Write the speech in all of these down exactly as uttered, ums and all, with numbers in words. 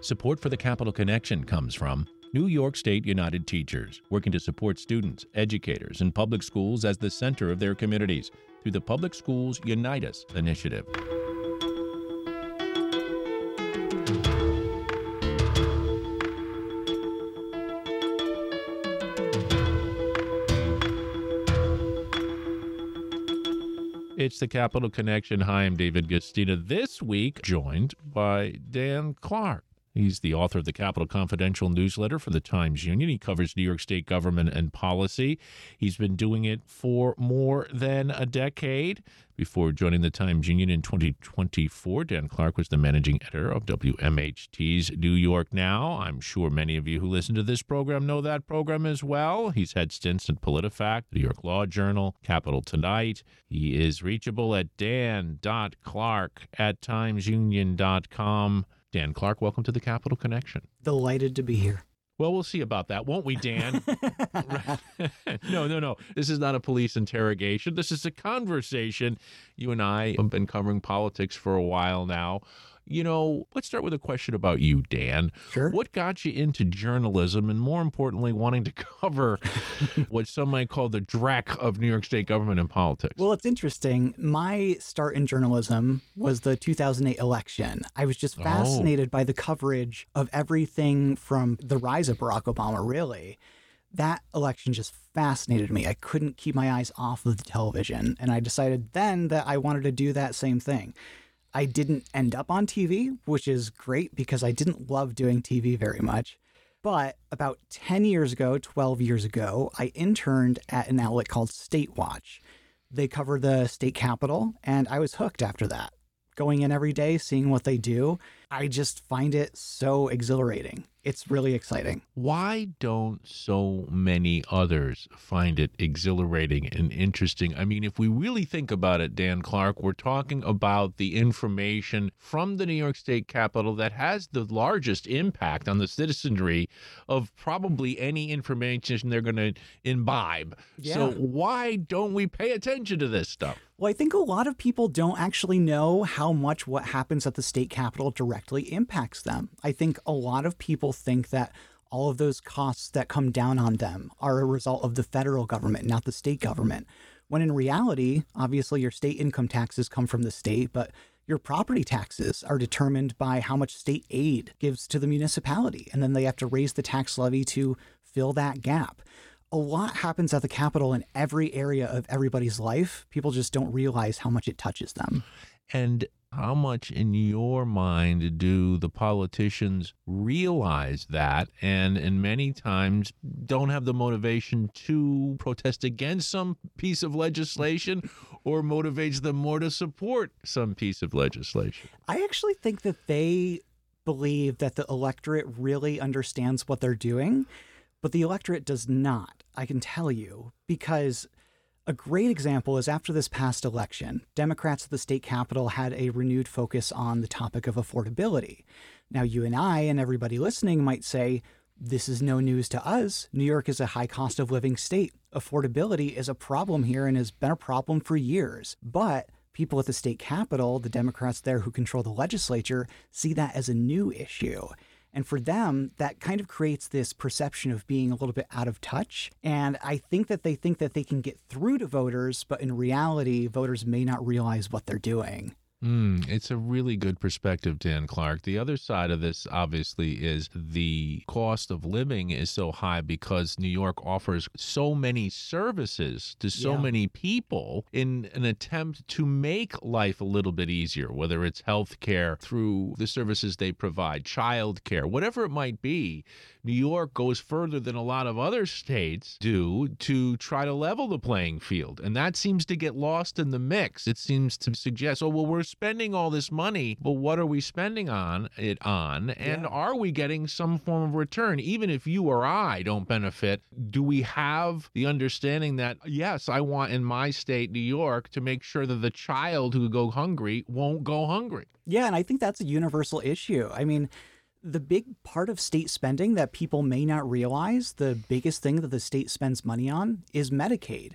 Support for the Capital Connection comes from New York State United Teachers, working to support students, educators, and public schools as the center of their communities through the Public Schools Unite Us initiative. It's the Capital Connection. Hi, I'm David Gustina. This week, joined by Dan Clark. He's the author of the Capital Confidential newsletter for the Times-Union. He covers New York State government and policy. He's been doing it for more than a decade. Before joining the Times-Union in twenty twenty-four, Dan Clark was the managing editor of W M H T's New York Now. I'm sure many of you who listen to this program know that program as well. He's had stints at PolitiFact, New York Law Journal, Capital Tonight. He is reachable at dan dot clark at times union dot com. Dan Clark, welcome to the Capital Connection. Delighted to be here. Well, we'll see about that, won't we, Dan? no, no, no. This is not a police interrogation. This is a conversation. You and I have been covering politics for a while now. You know, let's start with a question about you, Dan. Sure. What got you into journalism and, more importantly, wanting to cover what some might call the dreck of New York State government and politics? Well, it's interesting. My start in journalism was the two thousand eight election. I was just fascinated oh. by the coverage of everything from the rise of Barack Obama, really. That election just fascinated me. I couldn't keep my eyes off of the television. And I decided then that I wanted to do that same thing. I didn't end up on T V, which is great because I didn't love doing T V very much. But about ten years ago, twelve years ago, I interned at an outlet called State Watch. They cover the state capitol, and I was hooked after that. Going in every day, seeing what they do, I just find it so exhilarating. It's really exciting. Why don't so many others find it exhilarating and interesting? I mean, if we really think about it, Dan Clark, we're talking about the information from the New York State Capitol that has the largest impact on the citizenry of probably any information they're going to imbibe. Yeah. So why don't we pay attention to this stuff? Well, I think a lot of people don't actually know how much what happens at the state capitol directly impacts them. I think a lot of people think that all of those costs that come down on them are a result of the federal government, not the state government. When in reality, obviously your state income taxes come from the state, but your property taxes are determined by how much state aid gives to the municipality. And then they have to raise the tax levy to fill that gap. A lot happens at the Capitol in every area of everybody's life. People just don't realize how much it touches them. And how much, in your mind, do the politicians realize that and, and many times don't have the motivation to protest against some piece of legislation or motivates them more to support some piece of legislation? I actually think that they believe that the electorate really understands what they're doing, but the electorate does not, I can tell you, because a great example is after this past election, Democrats at the state capitol had a renewed focus on the topic of affordability. Now, you and I and everybody listening might say, this is no news to us. New York is a high cost of living state. Affordability is a problem here and has been a problem for years. But people at the state capitol, the Democrats there who control the legislature, see that as a new issue. And for them, that kind of creates this perception of being a little bit out of touch. And I think that they think that they can get through to voters, but in reality, voters may not realize what they're doing. Mm, it's a really good perspective, Dan Clark. The other side of this, obviously, is the cost of living is so high because New York offers so many services to so Yeah. many people in an attempt to make life a little bit easier, whether it's health care through the services they provide, child care, whatever it might be. New York goes further than a lot of other states do to try to level the playing field. And that seems to get lost in the mix. It seems to suggest, oh, well, we're spending all this money, but what are we spending on it on? And Yeah. are we getting some form of return? Even if you or I don't benefit, do we have the understanding that, yes, I want in my state, New York, to make sure that the child who go hungry won't go hungry? Yeah, and I think that's a universal issue. I mean, the big part of state spending that people may not realize, the biggest thing that the state spends money on is Medicaid.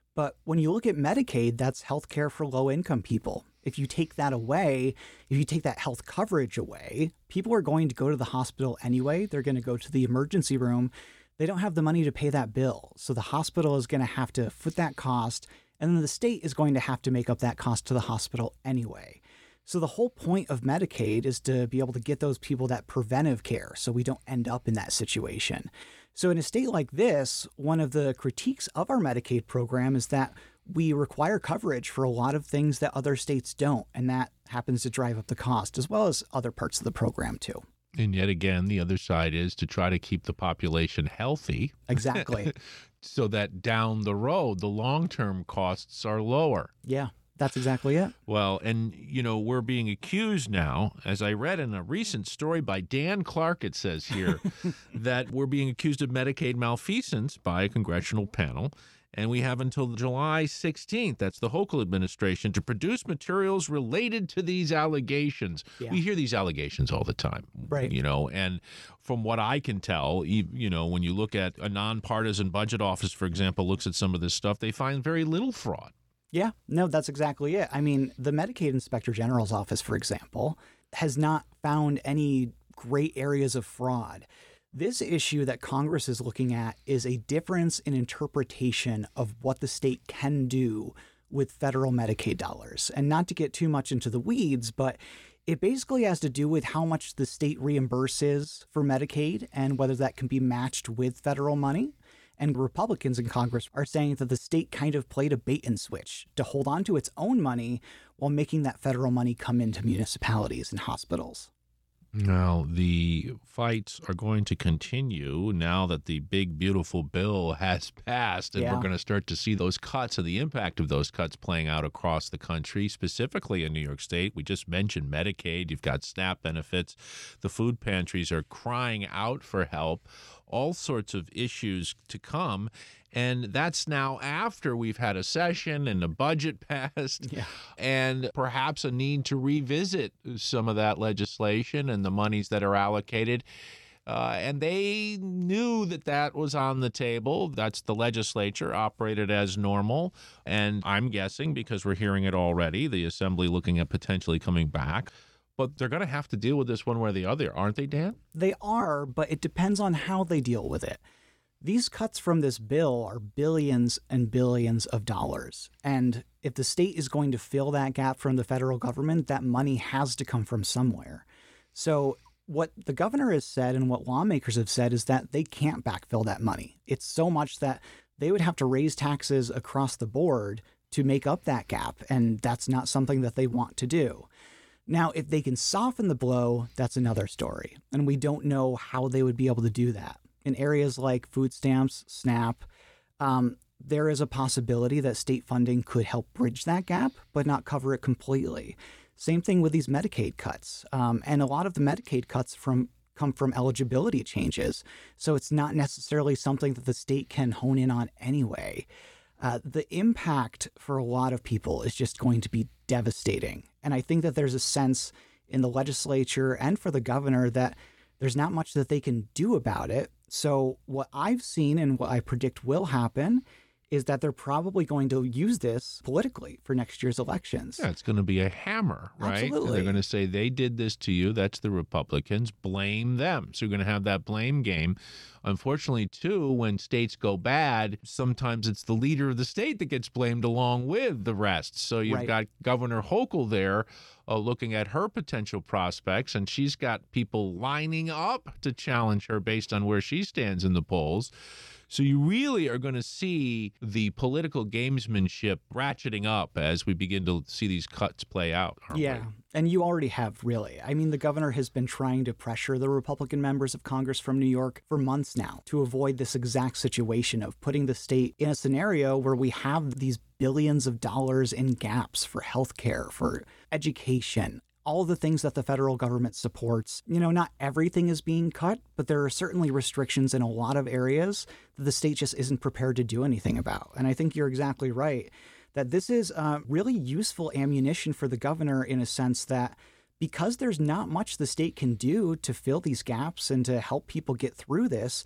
But when you look at Medicaid, that's health care for low-income people. If you take that away, if you take that health coverage away, people are going to go to the hospital anyway. They're going to go to the emergency room. They don't have the money to pay that bill. So the hospital is going to have to foot that cost, and then the state is going to have to make up that cost to the hospital anyway. So the whole point of Medicaid is to be able to get those people that preventive care so we don't end up in that situation. So in a state like this, one of the critiques of our Medicaid program is that we require coverage for a lot of things that other states don't, and that happens to drive up the cost, as well as other parts of the program too. And yet again, the other side is to try to keep the population healthy. Exactly. So that down the road, the long-term costs are lower. Yeah. That's exactly it. Well, and, you know, we're being accused now, as I read in a recent story by Dan Clark, it says here, that we're being accused of Medicaid malfeasance by a congressional panel. And we have until July sixteenth, that's the Hochul administration, to produce materials related to these allegations. Yeah. We hear these allegations all the time, right? You know, and from what I can tell, you know, when you look at a nonpartisan budget office, for example, looks at some of this stuff, they find very little fraud. Yeah, no, that's exactly it. I mean, the Medicaid Inspector General's office, for example, has not found any great areas of fraud. This issue that Congress is looking at is a difference in interpretation of what the state can do with federal Medicaid dollars. And not to get too much into the weeds, but it basically has to do with how much the state reimburses for Medicaid and whether that can be matched with federal money. And Republicans in Congress are saying that the state kind of played a bait and switch to hold on to its own money while making that federal money come into municipalities and hospitals. Now, the fights are going to continue now that the big, beautiful bill has passed, and yeah. we're going to start to see those cuts and the impact of those cuts playing out across the country, specifically in New York State. We just mentioned Medicaid. You've got SNAP benefits. The food pantries are crying out for help. All sorts of issues to come. And that's now after we've had a session and a budget passed yeah. and perhaps a need to revisit some of that legislation and the monies that are allocated. Uh, and they knew that that was on the table. That's the legislature operated as normal. And I'm guessing, because we're hearing it already, the assembly looking at potentially coming back. But they're going to have to deal with this one way or the other, aren't they, Dan? They are, but it depends on how they deal with it. These cuts from this bill are billions and billions of dollars. And if the state is going to fill that gap from the federal government, that money has to come from somewhere. So what the governor has said and what lawmakers have said is that they can't backfill that money. It's so much that they would have to raise taxes across the board to make up that gap. And that's not something that they want to do. Now, if they can soften the blow, that's another story. And we don't know how they would be able to do that. In areas like food stamps, SNAP, um, there is a possibility that state funding could help bridge that gap, but not cover it completely. Same thing with these Medicaid cuts. Um, and a lot of the Medicaid cuts from come from eligibility changes. So it's not necessarily something that the state can hone in on anyway. Uh, the impact for a lot of people is just going to be devastating. And I think that there's a sense in the legislature and for the governor that there's not much that they can do about it. So what I've seen and what I predict will happen is that they're probably going to use this politically for next year's elections. Yeah, it's going to be a hammer, right? Absolutely. They're going to say they did this to you. That's the Republicans. Blame them. So you're going to have that blame game. Unfortunately, too, when states go bad, sometimes it's the leader of the state that gets blamed along with the rest. So you've right. got Governor Hochul there uh, looking at her potential prospects, and she's got people lining up to challenge her based on where she stands in the polls. So you really are going to see the political gamesmanship ratcheting up as we begin to see these cuts play out, aren't yeah, we? And you already have, really. I mean, the governor has been trying to pressure the Republican members of Congress from New York for months now to avoid this exact situation of putting the state in a scenario where we have these billions of dollars in gaps for healthcare, for education, all the things that the federal government supports. You know, not everything is being cut, but there are certainly restrictions in a lot of areas that the state just isn't prepared to do anything about. And I think you're exactly right that this is uh, really useful ammunition for the governor in a sense that because there's not much the state can do to fill these gaps and to help people get through this,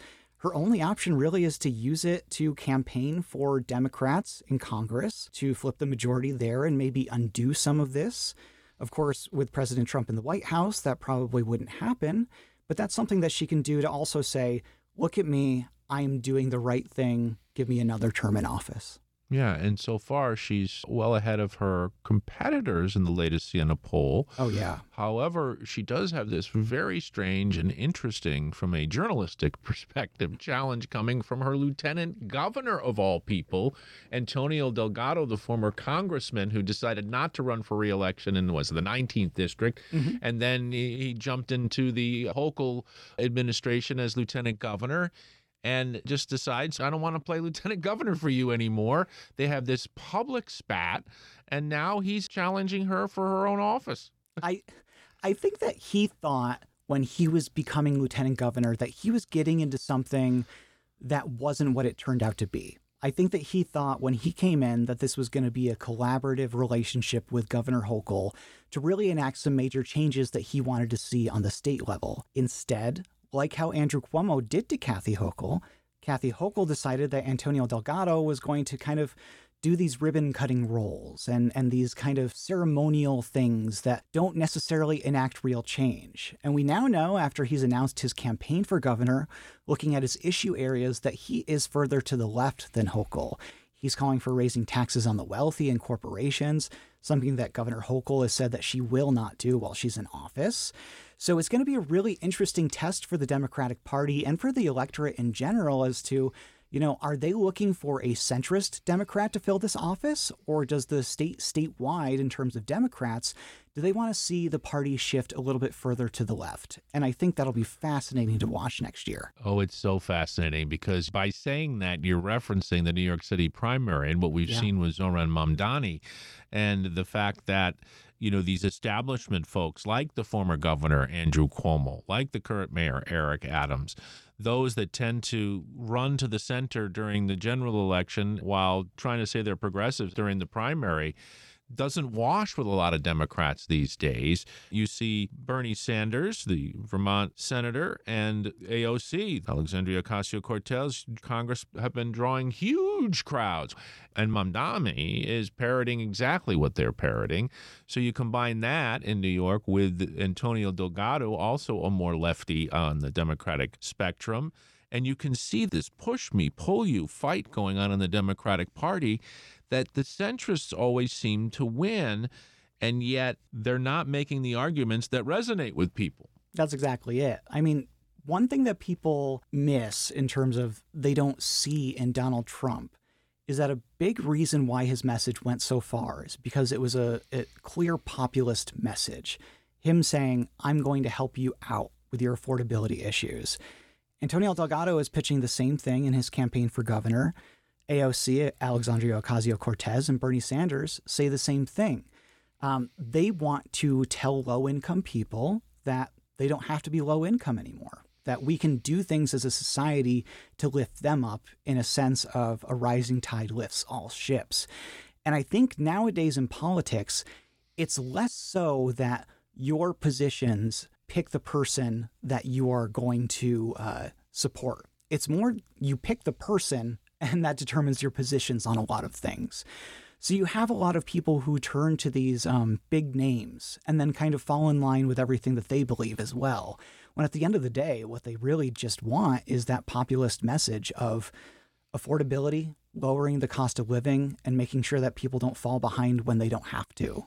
her only option really is to use it to campaign for Democrats in Congress, to flip the majority there and maybe undo some of this. Of course, with President Trump in the White House, that probably wouldn't happen, but that's something that she can do to also say, look at me, I am doing the right thing, give me another term in office. Yeah, and so far she's well ahead of her competitors in the latest Siena poll. Oh, yeah. However, she does have this very strange and interesting, from a journalistic perspective, challenge coming from her lieutenant governor of all people, Antonio Delgado, the former congressman who decided not to run for re-election in was the nineteenth district, mm-hmm. and then he, he jumped into the Hochul administration as lieutenant governor. And just decides, I don't want to play lieutenant governor for you anymore. They have this public spat, and now he's challenging her for her own office. I I think that he thought when he was becoming lieutenant governor that he was getting into something that wasn't what it turned out to be. I think that he thought when he came in that this was going to be a collaborative relationship with Governor Hochul to really enact some major changes that he wanted to see on the state level. Instead, like how Andrew Cuomo did to Kathy Hochul, Kathy Hochul decided that Antonio Delgado was going to kind of do these ribbon-cutting roles and, and these kind of ceremonial things that don't necessarily enact real change. And we now know, after he's announced his campaign for governor, looking at his issue areas, that he is further to the left than Hochul. He's calling for raising taxes on the wealthy and corporations, something that Governor Hochul has said that she will not do while she's in office. So it's going to be a really interesting test for the Democratic Party and for the electorate in general as to, you know, are they looking for a centrist Democrat to fill this office, or does the state statewide, in terms of Democrats, do they want to see the party shift a little bit further to the left? And I think that'll be fascinating to watch next year. Oh, it's so fascinating, because by saying that, you're referencing the New York City primary and what we've yeah. seen with Zohran Mamdani, and the fact that, you know, these establishment folks like the former governor, Andrew Cuomo, like the current mayor, Eric Adams, those that tend to run to the center during the general election while trying to say they're progressives during the primary, doesn't wash with a lot of Democrats these days. You see Bernie Sanders, the Vermont senator, and A O C, Alexandria Ocasio-Cortez, Congress, have been drawing huge crowds. And Mamdani is parroting exactly what they're parroting. So you combine that in New York with Antonio Delgado, also a more lefty on the Democratic spectrum. And you can see this push me, pull you fight going on in the Democratic Party, that the centrists always seem to win, and yet they're not making the arguments that resonate with people. That's exactly it. I mean, one thing that people miss in terms of they don't see in Donald Trump is that a big reason why his message went so far is because it was a, a clear populist message. Him saying, I'm going to help you out with your affordability issues. Antonio Delgado is pitching the same thing in his campaign for governor. A O C, Alexandria Ocasio-Cortez, and Bernie Sanders say the same thing. Um, they want to tell low-income people that they don't have to be low income anymore, that we can do things as a society to lift them up in a sense of a rising tide lifts all ships. And I think nowadays in politics, it's less so that your positions pick the person that you are going to uh, support. It's more you pick the person, and that determines your positions on a lot of things. So you have a lot of people who turn to these um, big names and then kind of fall in line with everything that they believe as well. When at the end of the day, what they really just want is that populist message of affordability, lowering the cost of living, and making sure that people don't fall behind when they don't have to.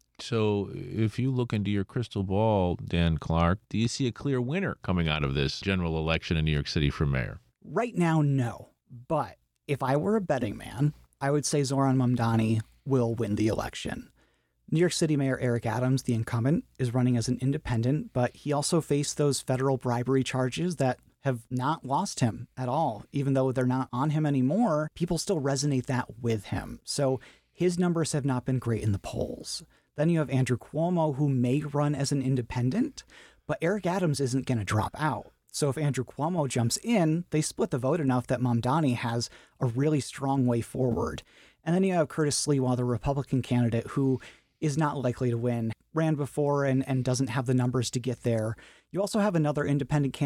So if you look into your crystal ball, Dan Clark, do you see a clear winner coming out of this general election in New York City for mayor? Right now, no. But if I were a betting man, I would say Zohran Mamdani will win the election. New York City Mayor Eric Adams, the incumbent, is running as an independent, but he also faced those federal bribery charges that have not lost him at all. Even though they're not on him anymore, people still resonate that with him. So his numbers have not been great in the polls. Then you have Andrew Cuomo, who may run as an independent, but Eric Adams isn't going to drop out. So if Andrew Cuomo jumps in, they split the vote enough that Mamdani has a really strong way forward. And then you have Curtis Sliwa, the Republican candidate, who is not likely to win, ran before and, and doesn't have the numbers to get there. You also have another independent candidate,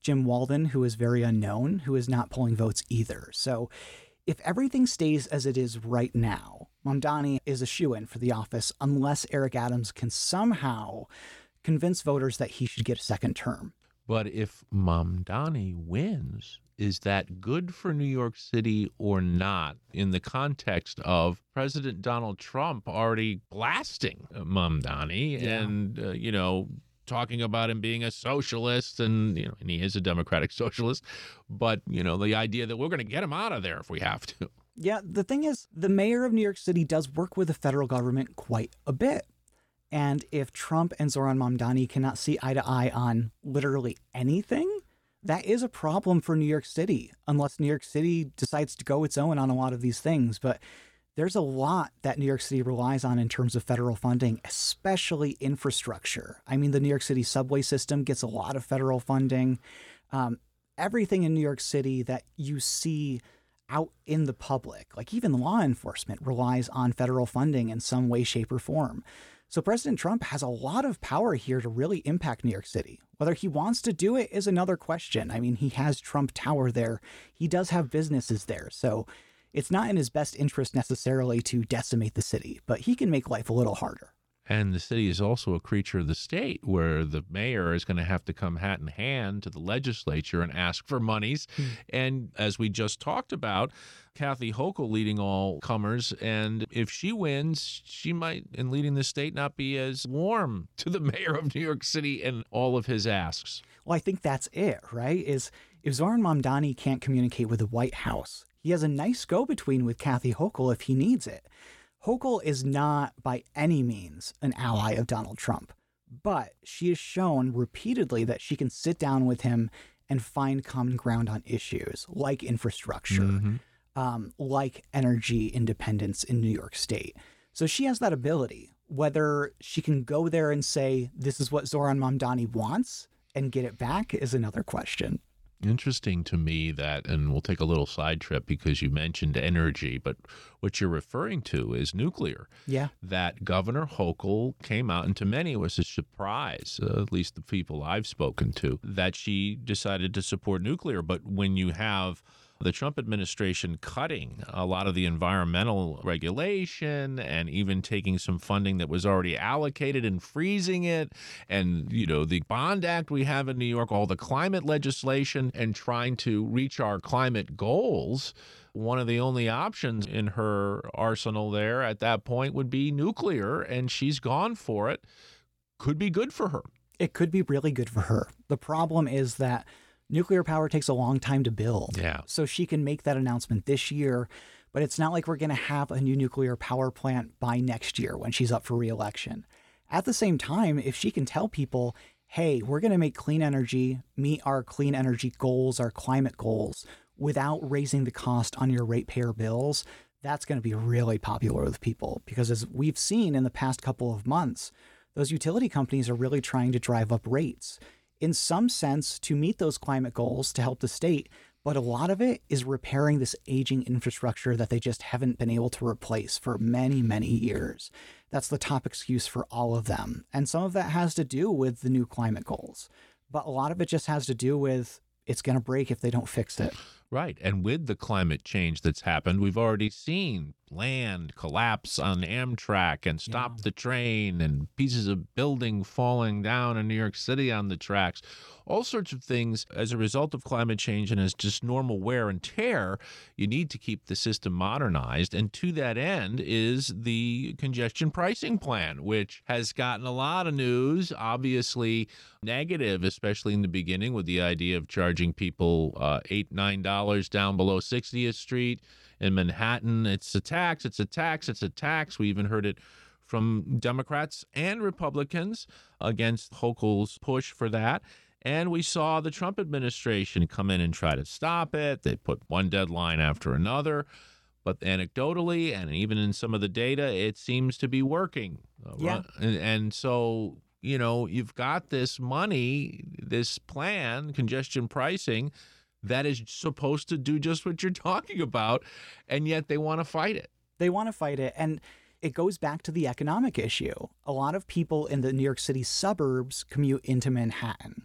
Jim Walden, who is very unknown, who is not polling votes either. So if everything stays as it is right now, Mamdani is a shoo-in for the office unless Eric Adams can somehow convince voters that he should get a second term. But if Mamdani wins, is that good for New York City or not in the context of President Donald Trump already blasting Mamdani Yeah. and, uh, you know, talking about him being a socialist, and you know, and he is a democratic socialist, but you know, the idea that we're going to get him out of there if we have to. Yeah, the thing is, the mayor of New York City does work with the federal government quite a bit. And if Trump and Zohran Mamdani cannot see eye to eye on literally anything, that is a problem for New York City, unless New York City decides to go its own on a lot of these things. But there's a lot that New York City relies on in terms of federal funding, especially infrastructure. I mean, the New York City subway system gets a lot of federal funding. Um, everything in New York City that you see out in the public, like even law enforcement, relies on federal funding in some way, shape, or form. So President Trump has a lot of power here to really impact New York City. Whether he wants to do it is another question. I mean, he has Trump Tower there. He does have businesses there. So it's not in his best interest necessarily to decimate the city, but he can make life a little harder. And the city is also a creature of the state, where the mayor is going to have to come hat in hand to the legislature and ask for monies. Mm. And as we just talked about, Kathy Hochul leading all comers, and if she wins, she might, in leading the state, not be as warm to the mayor of New York City and all of his asks. Well, I think that's it, right? Is if Zohran Mamdani can't communicate with the White House, he has a nice go-between with Kathy Hochul if he needs it. Hochul is not by any means an ally of Donald Trump, but she has shown repeatedly that she can sit down with him and find common ground on issues like infrastructure, mm-hmm. um, like energy independence in New York State. So she has that ability. Whether she can go there and say, this is what Zohran Mamdani wants and get it back is another question. Interesting to me that, and we'll take a little side trip because you mentioned energy, but what you're referring to is nuclear. Yeah. That Governor Hochul came out, and to many it was a surprise, uh, at least the people I've spoken to, that she decided to support nuclear. But when you have the Trump administration cutting a lot of the environmental regulation and even taking some funding that was already allocated and freezing it, and, you know, the Bond Act we have in New York, all the climate legislation, and trying to reach our climate goals, one of the only options in her arsenal there at that point would be nuclear, and she's gone for it. Could be good for her. It could be really good for her. The problem is that nuclear power takes a long time to build. Yeah. So she can make that announcement this year, but it's not like we're going to have a new nuclear power plant by next year when she's up for re-election. At the same time, if she can tell people, hey, we're going to make clean energy, meet our clean energy goals, our climate goals, without raising the cost on your ratepayer bills, that's going to be really popular with people. Because as we've seen in the past couple of months, those utility companies are really trying to drive up rates, in some sense, to meet those climate goals to help the state. But a lot of it is repairing this aging infrastructure that they just haven't been able to replace for many, many years. That's the top excuse for all of them. And some of that has to do with the new climate goals. But a lot of it just has to do with it's going to break if they don't fix it. Right. And with the climate change that's happened, we've already seen land collapse on Amtrak and stop yeah. the train, and pieces of building falling down in New York City on the tracks. All sorts of things as a result of climate change, and as just normal wear and tear, you need to keep the system modernized. And to that end is the congestion pricing plan, which has gotten a lot of news, obviously negative, especially in the beginning with the idea of charging people uh, eight dollars, nine dollars down below sixtieth Street. In Manhattan, it's a tax, it's a tax, it's a tax. We even heard it from Democrats and Republicans against Hochul's push for that. And we saw the Trump administration come in and try to stop it. They put one deadline after another. But anecdotally, and even in some of the data, it seems to be working. Yeah. And, and so, you know, you've got this money, this plan, congestion pricing, that is supposed to do just what you're talking about, and yet they want to fight it. They want to fight it, and it goes back to the economic issue. A lot of people in the New York City suburbs commute into Manhattan.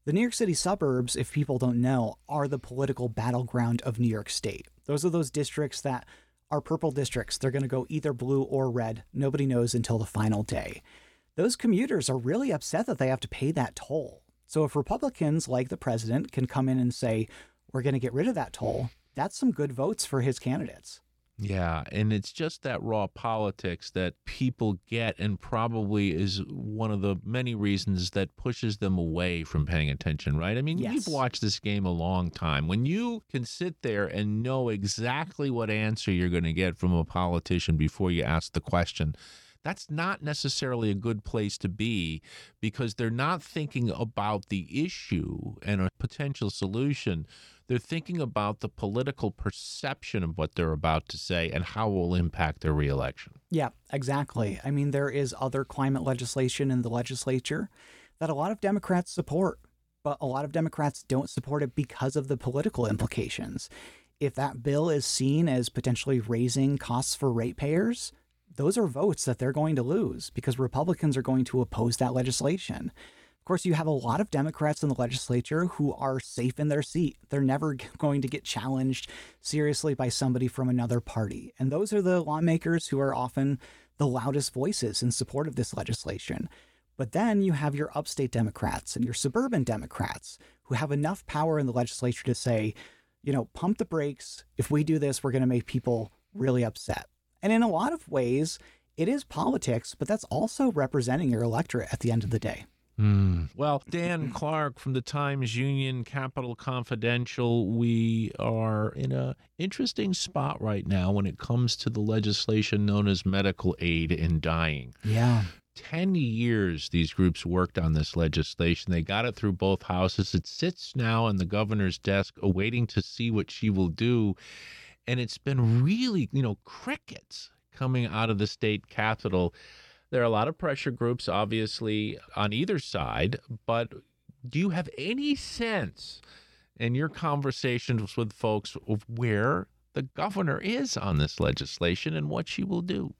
The New York City suburbs, if people don't know, are the political battleground of New York State. Those are those districts that are purple districts. They're going to go either blue or red. Nobody knows until the final day. Those commuters are really upset that they have to pay that toll. So if Republicans, like the president, can come in and say, we're going to get rid of that toll, that's some good votes for his candidates. Yeah, and it's just that raw politics that people get, and probably is one of the many reasons that pushes them away from paying attention, right? I mean, Yes. You've watched this game a long time. When you can sit there and know exactly what answer you're going to get from a politician before you ask the question, that's not necessarily a good place to be, because they're not thinking about the issue and a potential solution. They're thinking about the political perception of what they're about to say and how it will impact their reelection. Yeah, exactly. I mean, there is other climate legislation in the legislature that a lot of Democrats support, but a lot of Democrats don't support it because of the political implications. If that bill is seen as potentially raising costs for ratepayers, those are votes that they're going to lose because Republicans are going to oppose that legislation. Of course, you have a lot of Democrats in the legislature who are safe in their seat. They're never going to get challenged seriously by somebody from another party. And those are the lawmakers who are often the loudest voices in support of this legislation. But then you have your upstate Democrats and your suburban Democrats who have enough power in the legislature to say, you know, pump the brakes. If we do this, we're going to make people really upset. And in a lot of ways, it is politics, but that's also representing your electorate at the end of the day. Mm. Well, Dan Clark from the Times-Union, Capital Confidential, we are in an interesting spot right now when it comes to the legislation known as medical aid in dying. Yeah. Ten years these groups worked on this legislation. They got it through both houses. It sits now on the governor's desk awaiting to see what she will do. And it's been really, you know, crickets coming out of the state capitol. There are a lot of pressure groups, obviously, on either side. But do you have any sense in your conversations with folks of where the governor is on this legislation and what she will do?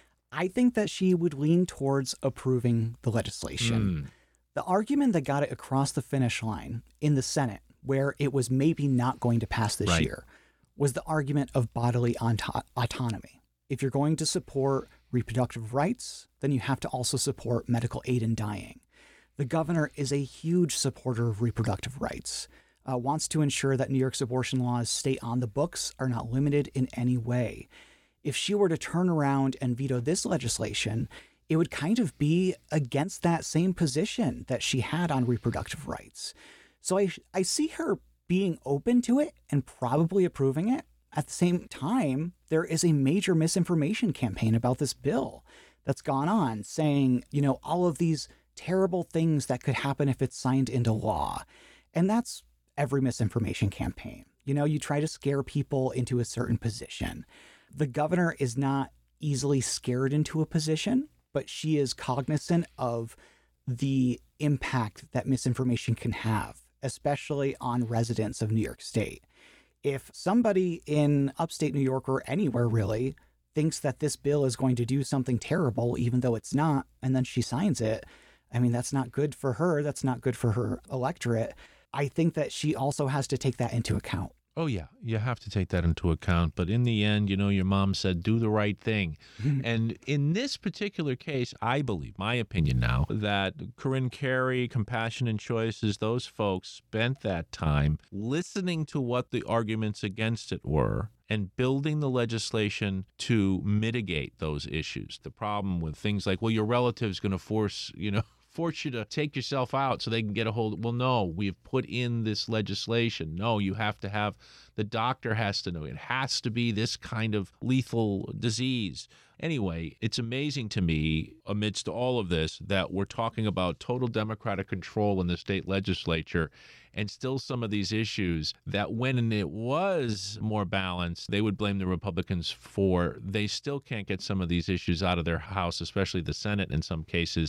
I think that she would lean towards approving the legislation. Mm. The argument that got it across the finish line in the Senate, where it was maybe not going to pass this Right. year, was the argument of bodily auto- autonomy. If you're going to support reproductive rights, then you have to also support medical aid in dying. The governor is a huge supporter of reproductive rights, uh, wants to ensure that New York's abortion laws stay on the books, are not limited in any way. If she were to turn around and veto this legislation, it would kind of be against that same position that she had on reproductive rights. So I, I see her being open to it and probably approving it. At the same time, there is a major misinformation campaign about this bill that's gone on, saying, you know, all of these terrible things that could happen if it's signed into law. And that's every misinformation campaign. You know, you try to scare people into a certain position. The governor is not easily scared into a position, but she is cognizant of the impact that misinformation can have, especially on residents of New York State. If somebody in upstate New York or anywhere really thinks that this bill is going to do something terrible, even though it's not, and then she signs it, I mean, that's not good for her. That's not good for her electorate. I think that she also has to take that into account. Oh, yeah, you have to take that into account. But in the end, you know, your mom said, do the right thing. And in this particular case, I believe, my opinion now, that Corinne Carey, Compassion and Choices, those folks spent that time listening to what the arguments against it were and building the legislation to mitigate those issues. The problem with things like, well, your relative's going to force, you know, force you to take yourself out so they can get a hold. Well, no, we've put in this legislation. No, you have to have, the doctor has to know. It has to be this kind of lethal disease. Anyway, it's amazing to me, amidst all of this, that we're talking about total Democratic control in the state legislature, and still some of these issues that when it was more balanced, they would blame the Republicans for. They still can't get some of these issues out of their House, especially the Senate in some cases,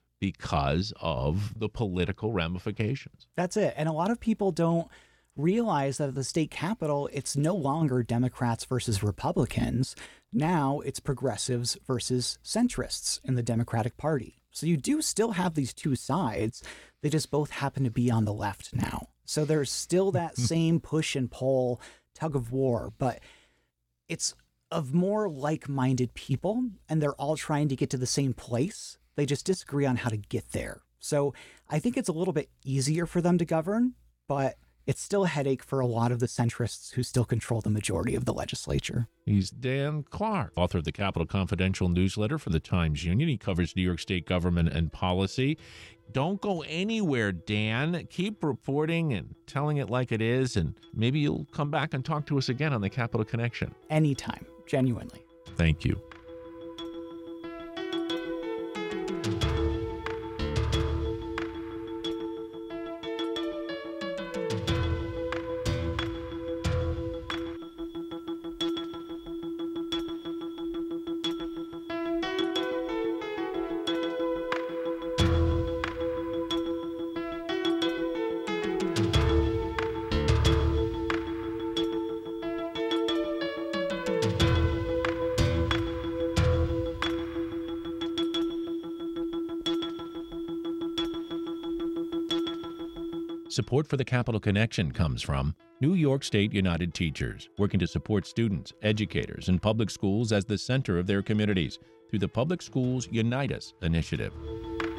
because of the political ramifications. That's it. And a lot of people don't realize that at the state capitol, it's no longer Democrats versus Republicans. Now it's progressives versus centrists in the Democratic Party. So you do still have these two sides. They just both happen to be on the left now. So there's still that same push and pull, tug of war, but it's of more like-minded people, and they're all trying to get to the same place. They just disagree on how to get there. So I think it's a little bit easier for them to govern, but it's still a headache for a lot of the centrists who still control the majority of the legislature. He's Dan Clark, author of the Capitol Confidential newsletter for the Times-Union. He covers New York State government and policy. Don't go anywhere, Dan. Keep reporting and telling it like it is, and maybe you'll come back and talk to us again on the Capitol Connection. Anytime, genuinely. Thank you. Support for the Capitol Connection comes from New York State United Teachers, working to support students, educators, and public schools as the center of their communities through the Public Schools Unite Us initiative.